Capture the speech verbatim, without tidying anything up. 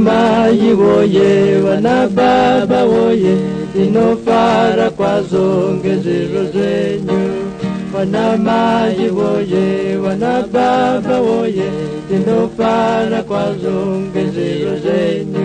mai woye, wana baba woye, zinofara kwazo ngeziro zenyu. Wana mai woye, wana baba woye, zinofara kwazo ngeziro zenyu.